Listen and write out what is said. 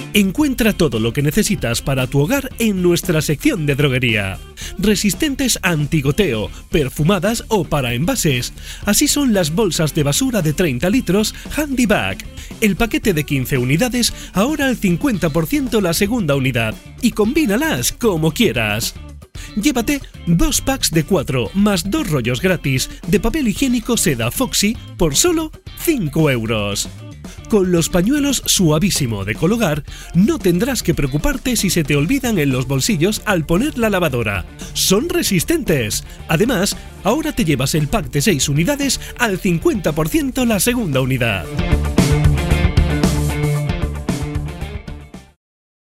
Encuentra todo lo que necesitas para tu hogar en nuestra sección de droguería. Resistentes antigoteo, perfumadas o para envases. Así son las bolsas de basura de 30 litros Handy Bag. El paquete de 15 unidades, ahora al 50% la segunda unidad. Y combínalas como quieras. Llévate 2 packs de 4 más 2 rollos gratis de papel higiénico seda Foxy por solo 5 euros. Con los pañuelos Suavísimo de Cologar no tendrás que preocuparte si se te olvidan en los bolsillos al poner la lavadora. Son resistentes. Además, ahora te llevas el pack de 6 unidades al 50% la segunda unidad.